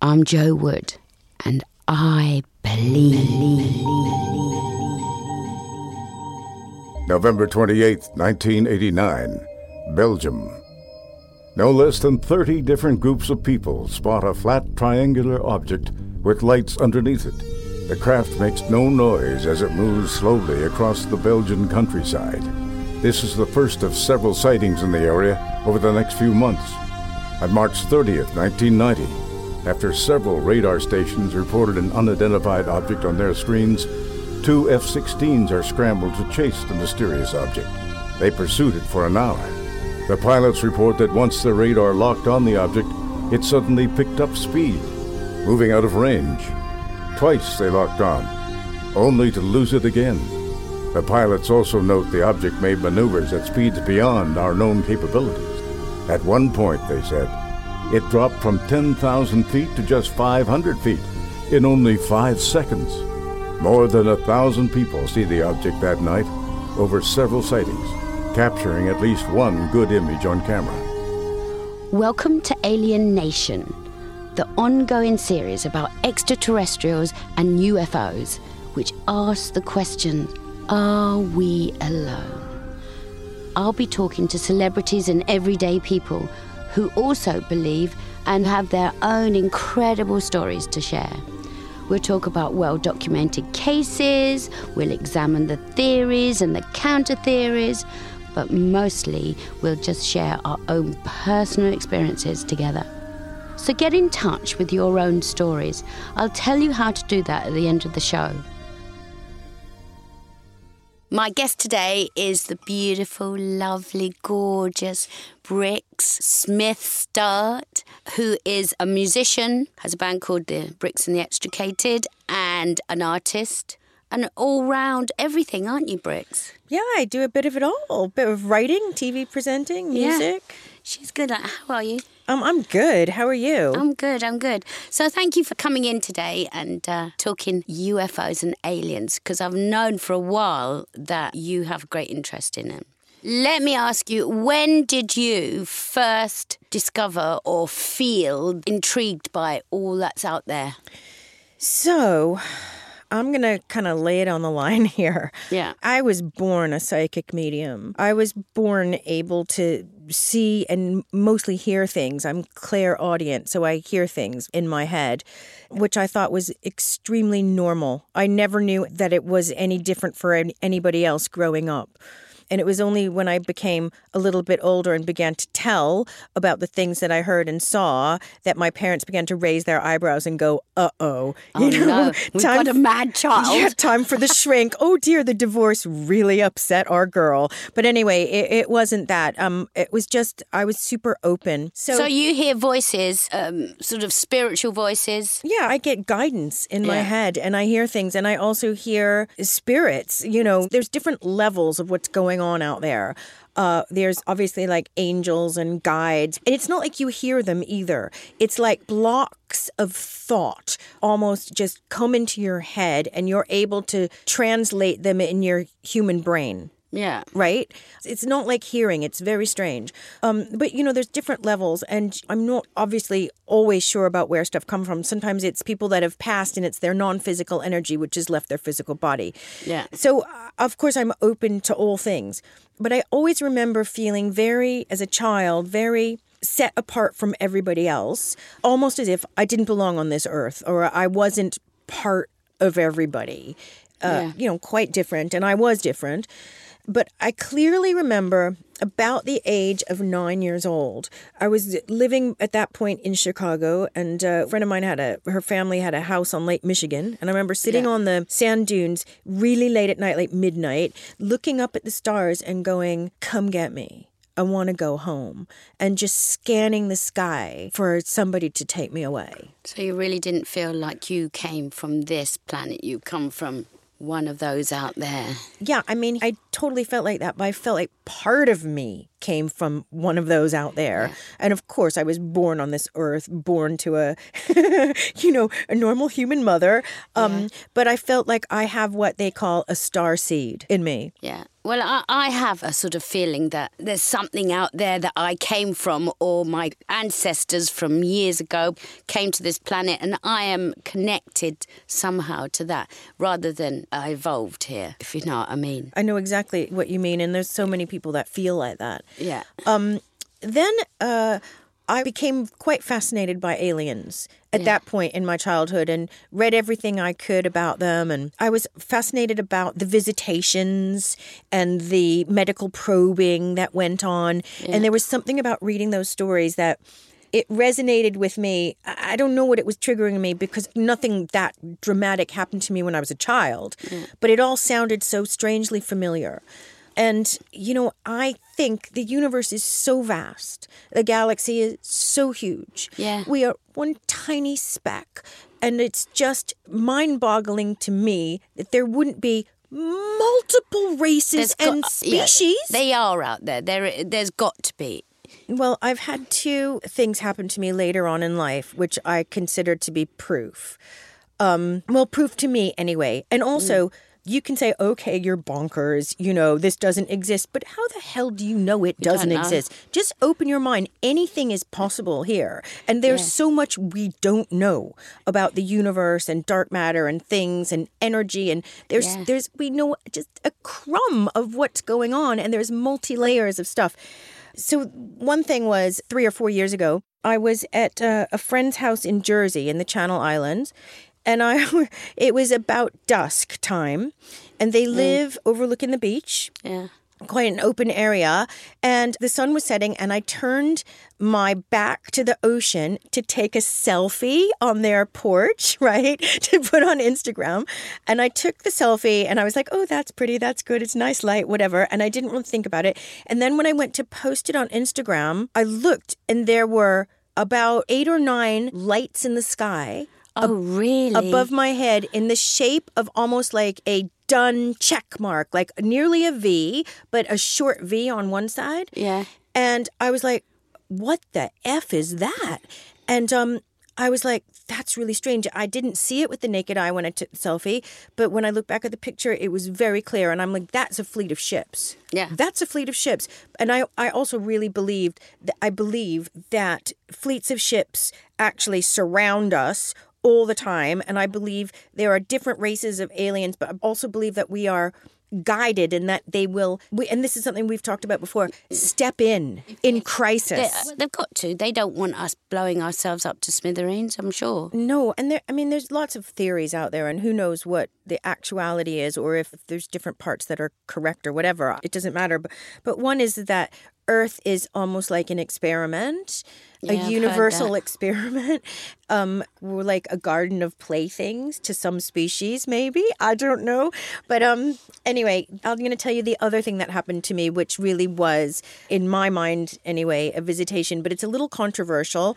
I'm Jo Wood, and I believe. November 28th, 1989, Belgium. No less than 30 different groups of people spot a flat triangular object with lights underneath it. The craft makes no noise as it moves slowly across the Belgian countryside. This is the first of several sightings in the area over the next few months. On March 30th, 1990, after several radar stations reported an unidentified object on their screens, 2 F-16s are scrambled to chase the mysterious object. They pursued it for an hour. The pilots report that once the radar locked on the object, it suddenly picked up speed, moving out of range. Twice they locked on, only to lose it again. The pilots also note the object made maneuvers at speeds beyond our known capabilities. At one point, they said, it dropped from 10,000 feet to just 500 feet in only 5 seconds. More than 1,000 people see the object that night over several sightings, capturing at least one good image on camera. Welcome to Alien Nation, the ongoing series about extraterrestrials and UFOs, which asks the question, are we alone? I'll be talking to celebrities and everyday people who also believe and have their own incredible stories to share. We'll talk about well-documented cases, we'll examine the theories and the counter-theories, but mostly we'll just share our own personal experiences together. So get in touch with your own stories. I'll tell you how to do that at the end of the show. My guest today is the beautiful, lovely, gorgeous Brix Smith-Sturt, who is a musician, has a band called the Brix and the Extricated, and an artist. And all-round everything, aren't you, Brix? Yeah, I do a bit of it all. A bit of writing, TV presenting, music. Yeah. She's good. How are you? I'm good. How are you? I'm good. So thank you for coming in today and talking UFOs and aliens, because I've known for a while that you have a great interest in them. Let me ask you, when did you first discover or feel intrigued by all that's out there? So, I'm going to kind of lay it on the line here. Yeah. I was born a psychic medium. I was born able to see and mostly hear things. I'm clairaudient, so I hear things in my head, which I thought was extremely normal. I never knew that it was any different for anybody else growing up. And it was only when I became a little bit older and began to tell about the things that I heard and saw that my parents began to raise their eyebrows and go, uh-oh. No, we've got a mad child. Yeah, time for the shrink. Oh, dear, the divorce really upset our girl. But anyway, it wasn't that. It was just, I was super open. So you hear voices, sort of spiritual voices? Yeah, I get guidance in my head and I hear things. And I also hear spirits. There's different levels of what's going on out there. There's obviously like angels and guides. And it's not like you hear them either. It's like blocks of thought almost just come into your head and you're able to translate them in your human brain. Yeah. Right? It's not like hearing. It's very strange. But, there's different levels, and I'm not obviously always sure about where stuff comes from. Sometimes it's people that have passed, and it's their non-physical energy which has left their physical body. Yeah. So, of course, I'm open to all things. But I always remember feeling as a child, very set apart from everybody else, almost as if I didn't belong on this earth, or I wasn't part of everybody. Quite different, and I was different. But I clearly remember about the age of 9 years old. I was living at that point in Chicago, and a friend of mine her family had a house on Lake Michigan. And I remember sitting on the sand dunes really late at night, like midnight, looking up at the stars and going, come get me. I want to go home. And just scanning the sky for somebody to take me away. So you really didn't feel like you came from this planet. You come from one of those out there. Yeah, I totally felt like that, but I felt like part of me came from one of those out there. Yeah. And of course, I was born on this earth, born to a, a normal human mother. But I felt like I have what they call a star seed in me. Yeah. Well, I have a sort of feeling that there's something out there that I came from, or my ancestors from years ago came to this planet, and I am connected somehow to that, rather than I evolved here, if you know what I mean. I know exactly what you mean, and there's so many people that feel like that. Yeah. Then I became quite fascinated by aliens at that point in my childhood and read everything I could about them. And I was fascinated about the visitations and the medical probing that went on. Yeah. And there was something about reading those stories that it resonated with me. I don't know what it was triggering me, because nothing that dramatic happened to me when I was a child. But it all sounded so strangely familiar. And, you know, I think the universe is so vast. The galaxy is so huge. Yeah. We are one tiny speck. And it's just mind-boggling to me that there wouldn't be multiple races and species. Yeah, they are out there. There's got to be. Well, I've had two things happen to me later on in life, which I consider to be proof. Proof to me anyway. And also... You can say, okay, you're bonkers, you know, this doesn't exist. But how the hell do you know it doesn't exist? Just open your mind. Anything is possible here. And there's so much we don't know about the universe and dark matter and things and energy. And we know just a crumb of what's going on. And there's multi-layers of stuff. So one thing was 3 or 4 years ago, I was at a friend's house in Jersey in the Channel Islands. And it was about dusk time, and they live overlooking the beach, quite an open area, and the sun was setting, and I turned my back to the ocean to take a selfie on their porch, right, to put on Instagram. And I took the selfie, and I was like, oh, that's pretty, that's good, it's nice light, whatever, and I didn't really think about it. And then when I went to post it on Instagram, I looked, and there were about 8 or 9 lights in the sky. Oh, really? Above my head in the shape of almost like a done check mark, like nearly a V, but a short V on one side. Yeah. And I was like, what the F is that? And I was like, that's really strange. I didn't see it with the naked eye when I took the selfie, but when I look back at the picture, it was very clear. And I'm like, that's a fleet of ships. Yeah. That's a fleet of ships. And I also really believe that fleets of ships actually surround us all the time. And I believe there are different races of aliens, but I also believe that we are guided and that they will, and this is something we've talked about before, step in crisis. They've got to. They don't want us blowing ourselves up to smithereens, I'm sure. No, and there's lots of theories out there, and who knows what the actuality is, or if there's different parts that are correct or whatever. It doesn't matter. But one is that Earth is almost like an experiment, a universal experiment. We're like a garden of playthings to some species, maybe. I don't know. But anyway, I'm going to tell you the other thing that happened to me, which really was, in my mind anyway, a visitation. But it's a little controversial.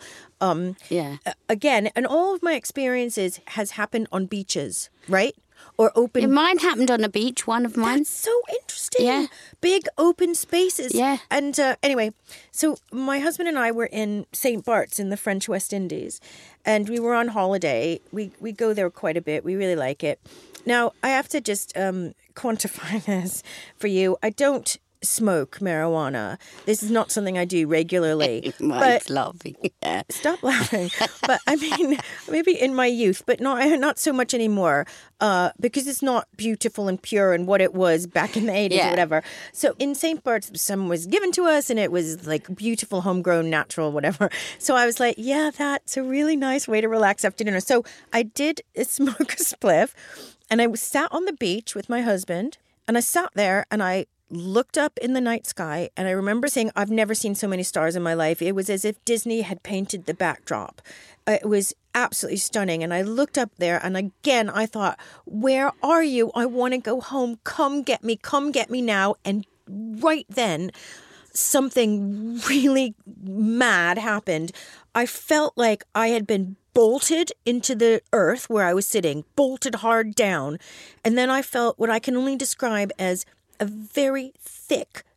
Again, and all of my experiences has happened on beaches, right? Or open. Mine happened on a beach, one of mine. That's so interesting. Yeah. Big open spaces. Yeah. And anyway, so my husband and I were in St. Bart's in the French West Indies, and we were on holiday. We go there quite a bit. We really like it. Now, I have to just quantify this for you. I don't smoke marijuana. This is not something I do regularly. Mike's laughing. Yeah. Stop laughing. But I mean, maybe in my youth, but not so much anymore, because it's not beautiful and pure and what it was back in the 80s or whatever. So in St. Bart's, some was given to us, and it was like beautiful, homegrown, natural, whatever. So I was like, yeah, that's a really nice way to relax after dinner. So I did smoke a spliff, and I sat on the beach with my husband, and I sat there and I looked up in the night sky, and I remember saying, I've never seen so many stars in my life. It was as if Disney had painted the backdrop. It was absolutely stunning. And I looked up there, and again, I thought, where are you? I want to go home. Come get me now. And right then, something really mad happened. I felt like I had been bolted into the earth where I was sitting, bolted hard down. And then I felt what I can only describe as a very thick,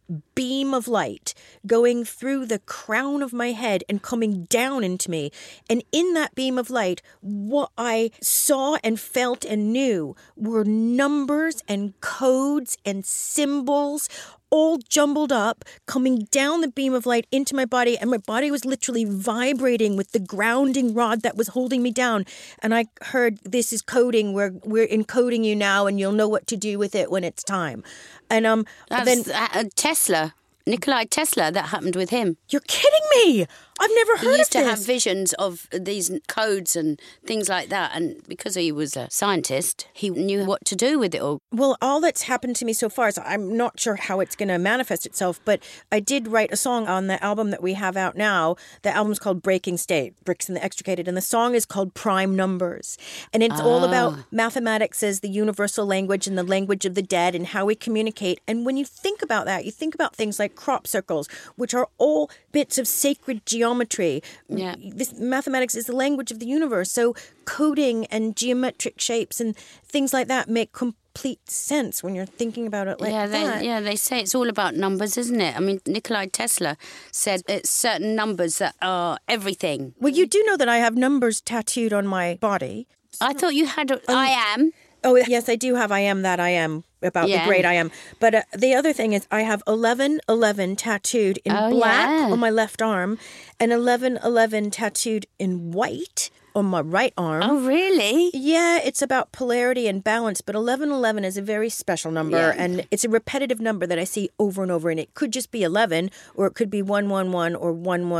beam of light going through the crown of my head and coming down into me. And in that beam of light, what I saw and felt and knew were numbers and codes and symbols, all jumbled up, coming down the beam of light into my body, and my body was literally vibrating with the grounding rod that was holding me down. And I heard, "This is coding. We're encoding you now, and you'll know what to do with it when it's time." And That's Tesla. Nikolai Tesla, that happened with him. You're kidding me! I've never heard of this. He used to have visions of these codes and things like that, and because he was a scientist, he knew what to do with it all. Well, all that's happened to me so far is I'm not sure how it's going to manifest itself, but I did write a song on the album that we have out now. The album's called Breaking State, Bricks and the Extricated, and the song is called Prime Numbers. And it's all about mathematics as the universal language and the language of the dead and how we communicate. And when you think about that, you think about things like crop circles, which are all bits of sacred geometry. Yeah. This mathematics is the language of the universe. So coding and geometric shapes and things like that make complete sense when you're thinking about it like that. They say it's all about numbers, isn't it? I mean, Nikolai Tesla said it's certain numbers that are everything. Well, you do know that I have numbers tattooed on my body. I thought you had I am. Oh, yes, I do have I am that I am about the great I am. But the other thing is I have 1111 tattooed in black on my left arm and 1111 tattooed in white on my right arm. Oh, really? Yeah, it's about polarity and balance, but 1111 is a very special number, and it's a repetitive number that I see over and over, and it could just be 11, or it could be 111 or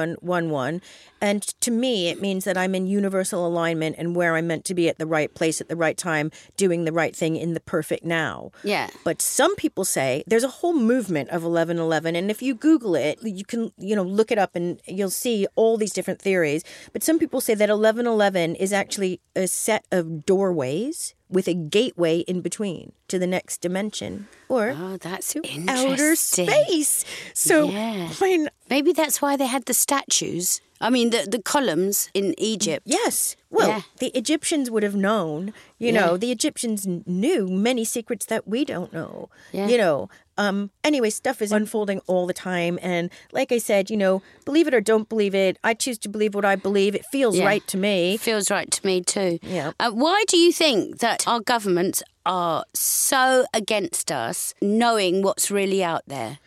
1111, and to me, it means that I'm in universal alignment and where I'm meant to be at the right place at the right time, doing the right thing in the perfect now. Yeah. But some people say there's a whole movement of 1111, and if you Google it, you can, look it up and you'll see all these different theories. But some people say that 1111 is actually a set of doorways with a gateway in between to the next dimension or that's to interesting. outer space. So, maybe that's why they had the statues. I mean, the columns in Egypt. Yes. Well, the Egyptians would have known, the Egyptians knew many secrets that we don't know, Anyway, stuff is unfolding all the time. And like I said, believe it or don't believe it, I choose to believe what I believe. It feels right to me. It feels right to me too. Yeah. Why do you think that our governments are so against us knowing what's really out there?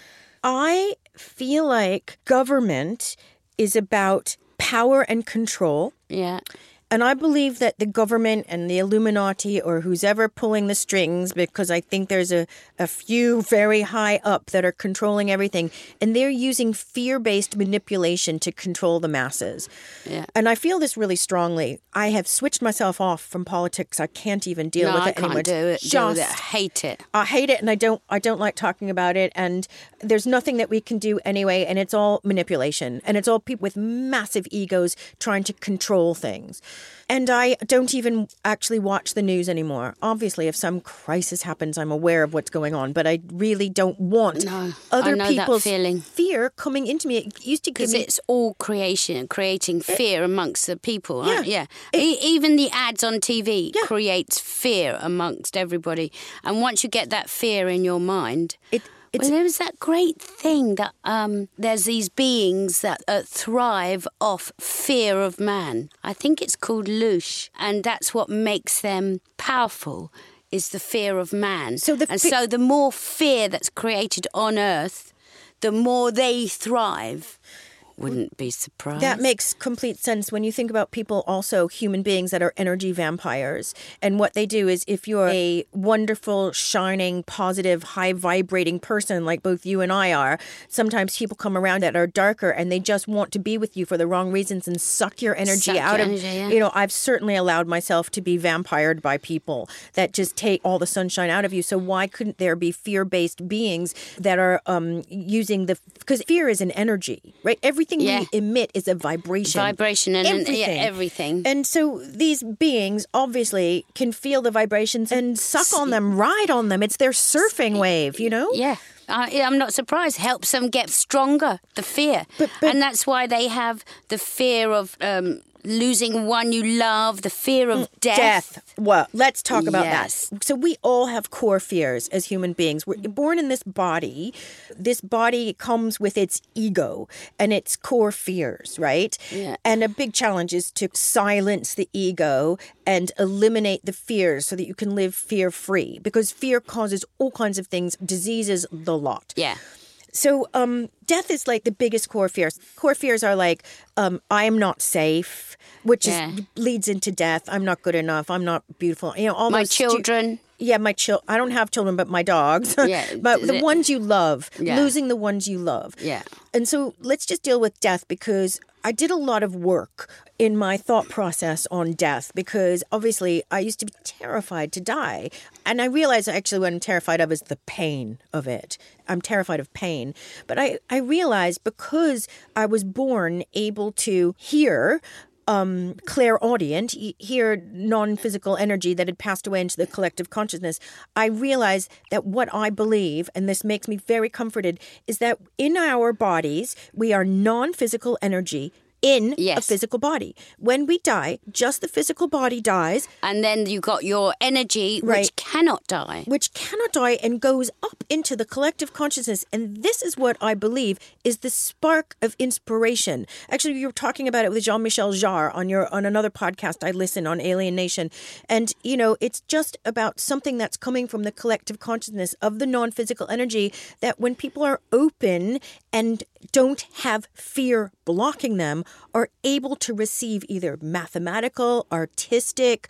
I feel like government is about power and control. Yeah. And I believe that the government and the Illuminati or who's ever pulling the strings, because I think there's a few very high up that are controlling everything, and they're using fear-based manipulation to control the masses. Yeah. And I feel this really strongly. I have switched myself off from politics. I can't even deal with it anymore. I can't do it. I hate it. I hate it, and I don't like talking about it. And there's nothing that we can do anyway, and it's all manipulation. And it's all people with massive egos trying to control things. And I don't even actually watch the news anymore. Obviously, if some crisis happens, I'm aware of what's going on, but I really don't want other people's fear coming into me. It used to give me... Because it's all creating fear amongst the people. Yeah. Even the ads on TV creates fear amongst everybody. And once you get that fear in your mind... Well, there was that great thing that there's these beings that thrive off fear of man. I think it's called Loosh, and that's what makes them powerful, is the fear of man. So the more fear that's created on Earth, the more they thrive. Wouldn't be surprised. That makes complete sense when you think about people, also human beings that are energy vampires. And what they do is if you're a wonderful, shining, positive, high-vibrating person like both you and I are, sometimes people come around that are darker and they just want to be with you for the wrong reasons and suck your energy out of you. I've certainly allowed myself to be vampired by people that just take all the sunshine out of you. So why couldn't there be fear-based beings that are using because fear is an energy, right? Everything we emit is a vibration. And everything. And so these beings obviously can feel the vibrations and suck on them, ride on them. It's their surfing wave, Yeah. I'm not surprised. Helps them get stronger, the fear. And that's why they have the fear of losing one you love, the fear of death. Well, let's talk about Yes. that. So we all have core fears as human beings. We're born in this body. This body comes with its ego and its core fears, right? Yeah. And a big challenge is to silence the ego and eliminate the fears so that you can live fear-free, because fear causes all kinds of things, diseases, the lot. Yeah. So death is like the biggest core fears. Core fears are like, I am not safe, which leads into death. I'm not good enough. I'm not beautiful. You know, all My those children. I don't have children, but my dogs. Yeah, but the ones you love, Yeah. losing the ones you love. Yeah. And so let's just deal with death, because I did a lot of work in my thought process on death, because obviously I used to be terrified to die. And I realized actually what I'm terrified of is the pain of it. I'm terrified of pain. But I realized because I was born able to hear clairaudient, hear non-physical energy that had passed away into the collective consciousness, I realized that what I believe, and this makes me very comforted, is that in our bodies, we are non-physical energy in a physical body. When we die, just the physical body dies. And then you got your energy, Right. which cannot die. Which cannot die and goes up into the collective consciousness. And this is what I believe is the spark of inspiration. Actually, you were talking about it with Jean-Michel Jarre on another podcast I listen on Alien Nation. And, you know, it's just about something that's coming from the collective consciousness of the non-physical energy, that when people are open and don't have fear blocking them, are able to receive either mathematical, artistic,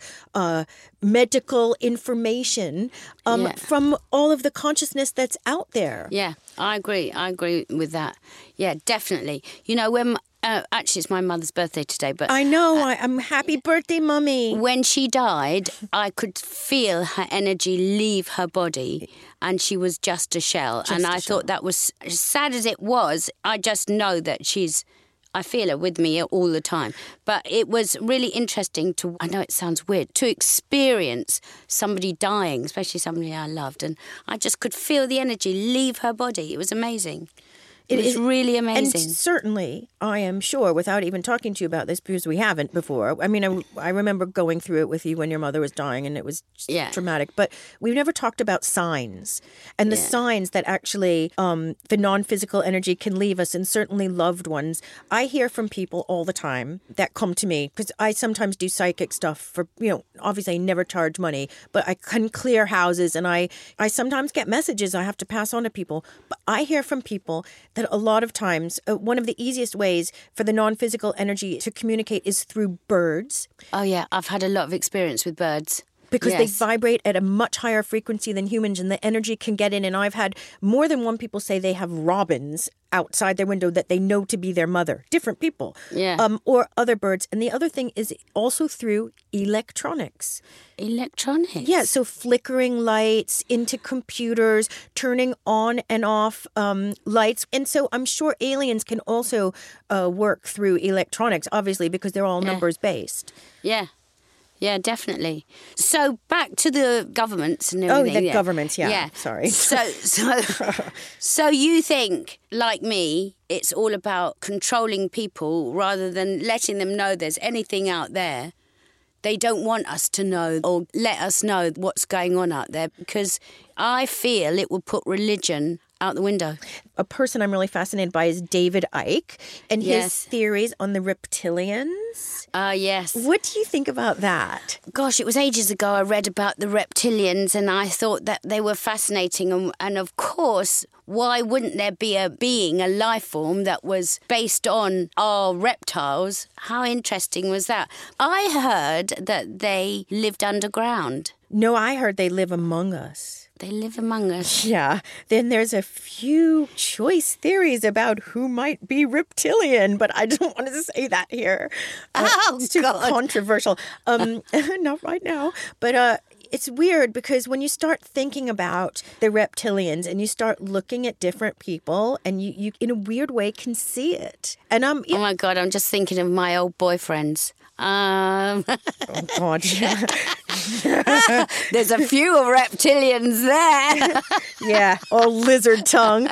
medical information from all of the consciousness that's out there. Yeah, I agree. I agree with that. Yeah, definitely. You know, when actually it's my mother's birthday today, but I know. I'm happy birthday, Mummy. when she died, I could feel her energy leave her body, and she was just a shell. I thought that was, as sad as it was, I just know that I feel her with me all the time. But it was really interesting I know it sounds weird, to experience somebody dying, especially somebody I loved. And I just could feel the energy leave her body. It was amazing. It was really amazing. And certainly, I am sure, without even talking to you about this, because we haven't before. I mean, I remember going through it with you when your mother was dying, and it was just traumatic. But we've never talked about signs, and the signs that actually the non-physical energy can leave us, and certainly loved ones. I hear from people all the time that come to me, because I sometimes do psychic stuff for, you know, obviously I never charge money, but I can clear houses, and I sometimes get messages I have to pass on to people. But I hear from people that a lot of times, one of the easiest ways for the non-physical energy to communicate is through birds. Oh, yeah. I've had a lot of experience with birds. Because they vibrate at a much higher frequency than humans, and the energy can get in. And I've had more than one people say they have robins outside their window that they know to be their mother. Different people. Yeah. Or other birds. And the other thing is also through electronics. Electronics? Yeah, so flickering lights into computers, turning on and off lights. And so I'm sure aliens can also work through electronics, obviously, because they're all numbers based. Yeah. Yeah, definitely. So back to the governments and everything. Oh, the governments, yeah. Sorry. So you think, like me, it's all about controlling people rather than letting them know there's anything out there. They don't want us to know or let us know what's going on out there, because I feel it will put religion out the window. A person I'm really fascinated by is David Icke and his theories on the reptilians. Yes. What do you think about that? Gosh, it was ages ago I read about the reptilians, and I thought that they were fascinating. And of course, why wouldn't there be a being, a life form that was based on our reptiles? How interesting was that? I heard that they lived underground. No, I heard they live among us. They live among us. Yeah. Then there's a few choice theories about who might be reptilian, but I don't want to say that here. It's too controversial. Not right now. But it's weird because when you start thinking about the reptilians and you start looking at different people and you in a weird way can see it. And Oh my God, I'm just thinking of my old boyfriends. oh God, yeah. There's a few reptilians there. Yeah, all lizard tongue.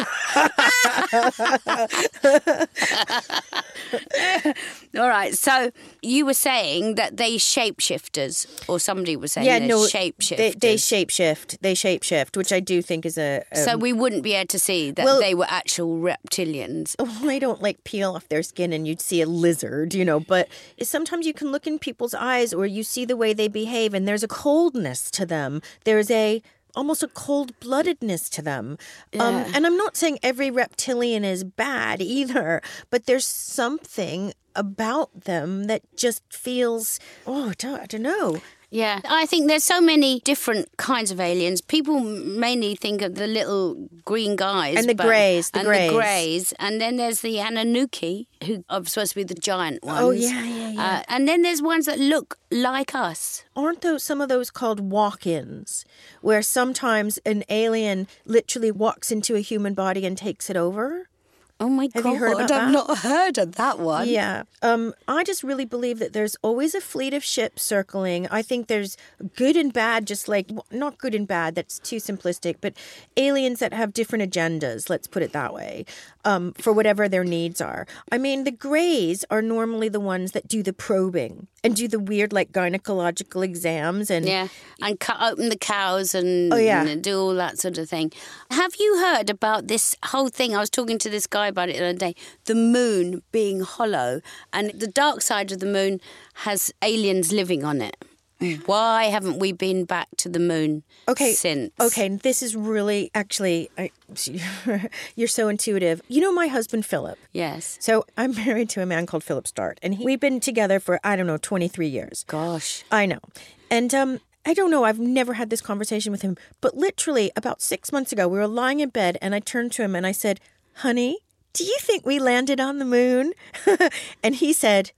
All right, so you were saying that they shapeshifters, or somebody was saying shapeshifters. They shapeshift, which I do think is a... So we wouldn't be able to see that they were actual reptilians. Well, they don't peel off their skin and you'd see a lizard, but sometimes you can look in people's eyes or you see the way they behave and there's a coldness to them. There's almost a cold-bloodedness to them. Yeah. And I'm not saying every reptilian is bad either, but there's something about them that just feels, I don't know. Yeah, I think there's so many different kinds of aliens. People mainly think of the little green guys. And the greys. The greys. And then there's the Anunnaki, who are supposed to be the giant ones. Oh, yeah. And then there's ones that look like us. Aren't some of those called walk-ins, where sometimes an alien literally walks into a human body and takes it over? Oh, my God. Have you heard about that? I've not heard of that one. Yeah. I just really believe that there's always a fleet of ships circling. I think there's good and bad, just not good and bad, that's too simplistic, but aliens that have different agendas, let's put it that way, for whatever their needs are. I mean, the greys are normally the ones that do the probing and do the weird, gynecological exams. And cut open the cows and do all that sort of thing. Have you heard about this whole thing? I was talking to this guy about it the other day, the moon being hollow, and the dark side of the moon has aliens living on it. Why haven't we been back to the moon since? Okay, this is really, actually, you're so intuitive. You know my husband, Philip? Yes. So I'm married to a man called Philip Start, and we've been together for, 23 years. Gosh. I know. And I don't know, I've never had this conversation with him, but literally about 6 months ago, we were lying in bed, and I turned to him and I said, honey, do you think we landed on the moon? And he said,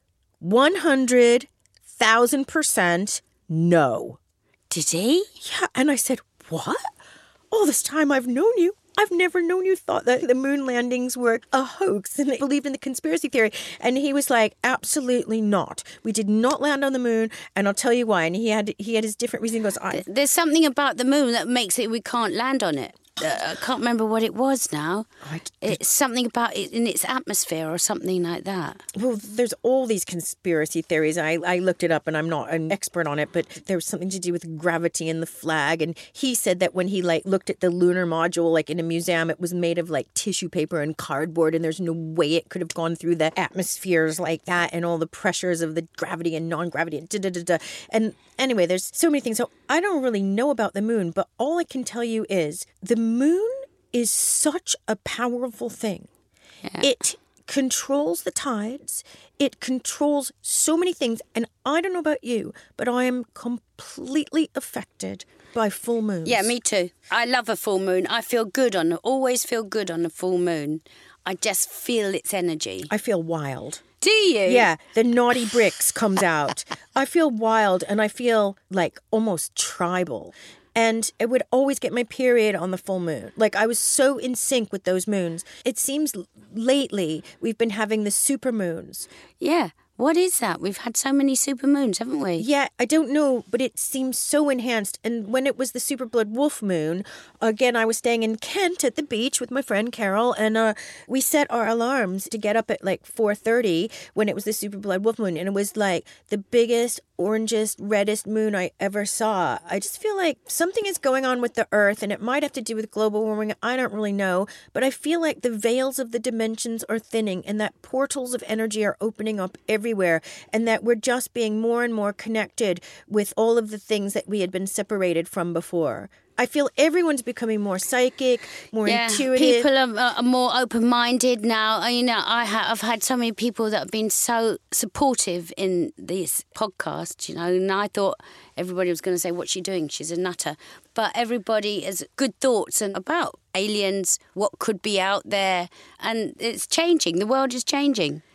100,000% no. Did he? Yeah. And I said, what? All this time I've known you, I've never known you thought that the moon landings were a hoax and believed in the conspiracy theory. And he was like, absolutely not. We did not land on the moon, and I'll tell you why. And he had his different reason. He goes, there's something about the moon that makes it we can't land on it. I can't remember what it was now. It's something about it in its atmosphere or something like that. Well, there's all these conspiracy theories. I looked it up, and I'm not an expert on it, but there was something to do with gravity and the flag. And he said that when he looked at the lunar module in a museum, it was made of tissue paper and cardboard, and there's no way it could have gone through the atmospheres like that and all the pressures of the gravity and non-gravity and da-da-da-da. And anyway, there's so many things. So I don't really know about the moon, but all I can tell you is the moon is such a powerful thing. Yeah. It controls the tides. It controls so many things. And I don't know about you, but I am completely affected by full moons. Yeah, me too. I love a full moon. I always feel good on a full moon. I just feel its energy. I feel wild. Do you? Yeah, the naughty bricks comes out. I feel wild, and I feel almost tribal. And I would always get my period on the full moon. I was so in sync with those moons. It seems lately we've been having the super moons. Yeah. What is that? We've had so many supermoons, haven't we? Yeah, I don't know, but it seems so enhanced. And when it was the super blood wolf moon, again, I was staying in Kent at the beach with my friend Carol, and we set our alarms to get up at 4:30 when it was the super blood wolf moon. And it was the biggest, orangest, reddest moon I ever saw. I just feel like something is going on with the earth, and it might have to do with global warming. I don't really know, but I feel like the veils of the dimensions are thinning, and that portals of energy are opening up everywhere, and that we're just being more and more connected with all of the things that we had been separated from before. I feel everyone's becoming more psychic, more intuitive. People are more open-minded now. I've had so many people that have been so supportive in these podcasts, and I thought everybody was going to say, what's she doing? She's a nutter. But everybody has good thoughts about aliens, what could be out there, and it's changing. The world is changing.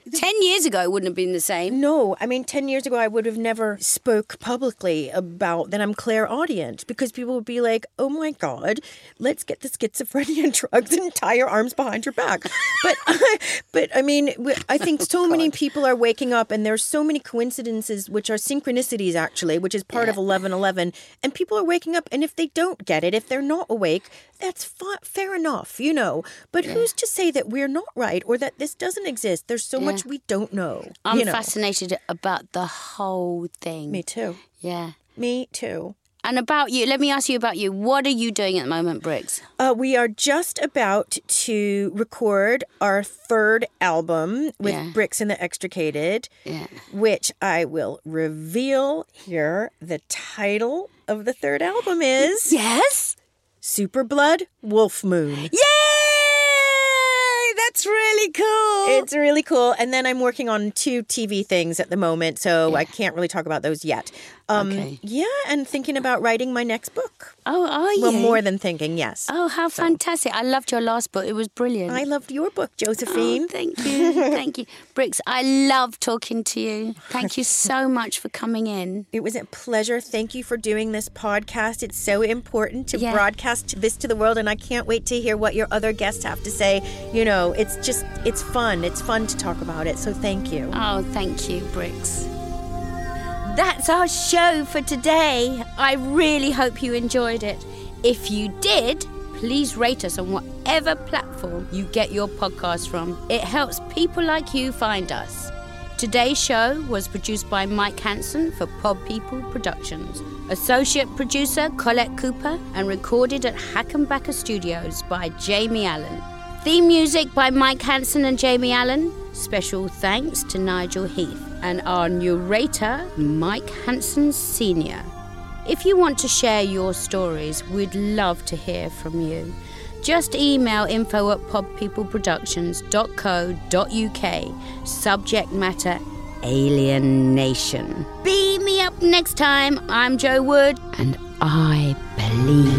10 years ago, it wouldn't have been the same. No, I mean, 10 years ago, I would have never spoke publicly about that I'm clairaudient, because people would be like, oh my God, let's get the schizophrenia drugs and tie your arms behind your back. But I mean, I think so many people are waking up, and there's so many coincidences, which are synchronicities actually, which is part of 11/11. And people are waking up, and if they don't get it, if they're not awake, that's fair enough, you know. But who's to say that we're not right, or that this doesn't exist? There's so much we don't know. I'm fascinated about the whole thing. Me too. Yeah. Me too. And about you, let me ask you about you. What are you doing at the moment, Brix? We are just about to record our third album with Brix and the Extricated, which I will reveal here. The title of the third album is... Yes? Super Blood Wolf Moon. Yay! That's really cool. It's really cool. And then I'm working on 2 TV things at the moment, so I can't really talk about those yet. Okay. Yeah, and thinking about writing my next book. Oh, are you? Well, more than thinking, yes. Oh, how fantastic. I loved your last book. It was brilliant. I loved your book, Josephine. Oh, thank you. Thank you. Brix, I love talking to you. Thank you so much for coming in. It was a pleasure. Thank you for doing this podcast. It's so important to broadcast this to the world, and I can't wait to hear what your other guests have to say. You know, it's fun. It's fun to talk about it, so thank you. Oh, thank you, Brix. That's our show for today. I really hope you enjoyed it. If you did, please rate us on whatever platform you get your podcast from. It helps people like you find us. Today's show was produced by Mike Hansen for Pod People Productions. Associate producer Colette Cooper, and recorded at Hackenbacker Studios by Jamie Allen. Theme music by Mike Hansen and Jamie Allen. Special thanks to Nigel Heath and our narrator, Mike Hansen Sr. If you want to share your stories, we'd love to hear from you. Just email info@podpeopleproductions.co.uk. Subject matter, Alien Nation. Beam me up next time. I'm Jo Wood, and I believe.